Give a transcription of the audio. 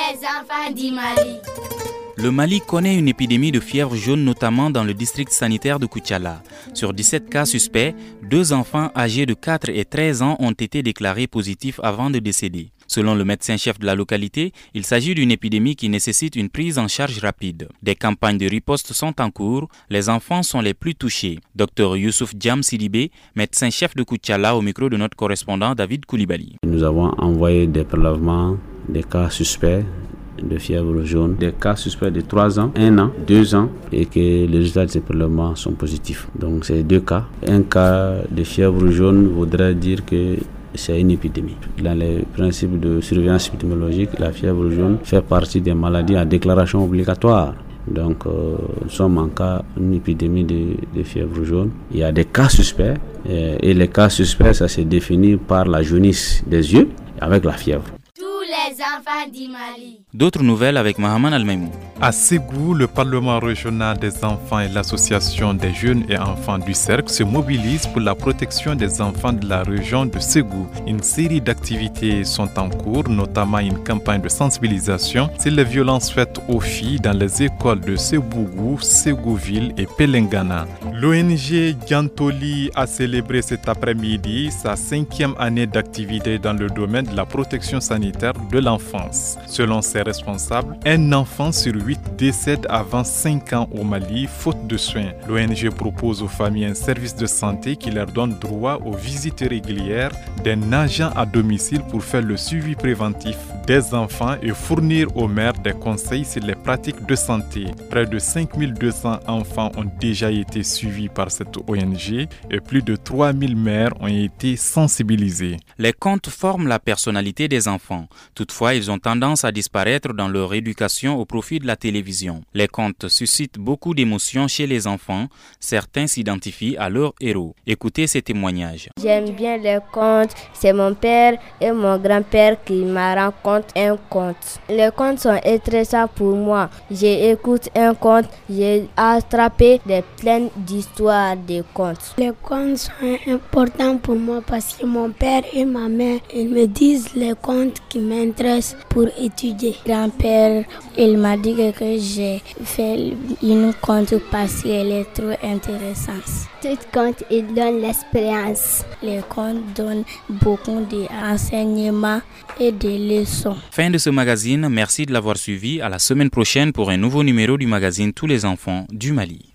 les enfants du Mali. Le Mali connaît une épidémie de fièvre jaune, notamment dans le district sanitaire de Koutiala. Sur 17 cas suspects, 2 enfants âgés de 4 et 13 ans ont été déclarés positifs avant de décéder. Selon le médecin-chef de la localité, il s'agit d'une épidémie qui nécessite une prise en charge rapide. Des campagnes de riposte sont en cours. Les enfants sont les plus touchés. Dr Youssouf Diam Sidibé, médecin-chef de Koutiala, au micro de notre correspondant David Koulibaly. Nous avons envoyé des prélèvements, des cas suspects de fièvre jaune, des cas suspects de 3 ans, 1 an, 2 ans et que les résultats de ces prélèvements sont positifs. Donc c'est 2 cas. Un cas de fièvre jaune voudrait dire que c'est une épidémie. Dans les principes de surveillance épidémiologique, la fièvre jaune fait partie des maladies à déclaration obligatoire. Donc nous sommes en cas d'une épidémie de fièvre jaune. Il y a des cas suspects et les cas suspects, ça se définit par la jaunisse des yeux avec la fièvre. Les enfants du Mali. D'autres nouvelles avec Mohamed Almaïmou. À Ségou, le Parlement régional des enfants et l'association des jeunes et enfants du cercle se mobilisent pour la protection des enfants de la région de Ségou. Une série d'activités sont en cours, notamment une campagne de sensibilisation sur les violences faites aux filles dans les écoles de Sébougou, Ségouville et Pelengana. L'ONG Gantoli a célébré cet après-midi sa 5e année d'activité dans le domaine de la protection sanitaire de l'enfance. Selon ses responsables, un enfant sur 8 décède avant 5 ans au Mali, faute de soins. L'ONG propose aux familles un service de santé qui leur donne droit aux visites régulières d'un agent à domicile pour faire le suivi préventif des enfants et fournir aux mères des conseils sur les pratiques de santé. Près de 5200 enfants ont déjà été suivis par cette ONG et plus de 3000 mères ont été sensibilisées. Les contes forment la personnalité des enfants. Toutefois, ils ont tendance à disparaître dans leur éducation au profit de la télévision. Les contes suscitent beaucoup d'émotions chez les enfants. Certains s'identifient à leurs héros. Écoutez ces témoignages. J'aime bien les contes. C'est mon père et mon grand-père qui me racontent un conte. Les contes sont intéressants pour moi. J'écoute un conte, j'ai attrapé des pleines d'histoires de contes. Les contes sont importants pour moi parce que mon père et ma mère ils me disent les contes qui m'intéressent pour étudier. Grand-père, il m'a dit que j'ai fait une conte parce qu'elle est trop intéressante. Tout conte, il donne l'expérience. Les contes donnent beaucoup d'enseignements et de leçons. Fin de ce magazine, merci de l'avoir suivi. À la semaine prochaine pour un nouveau numéro du magazine Tous les enfants du Mali.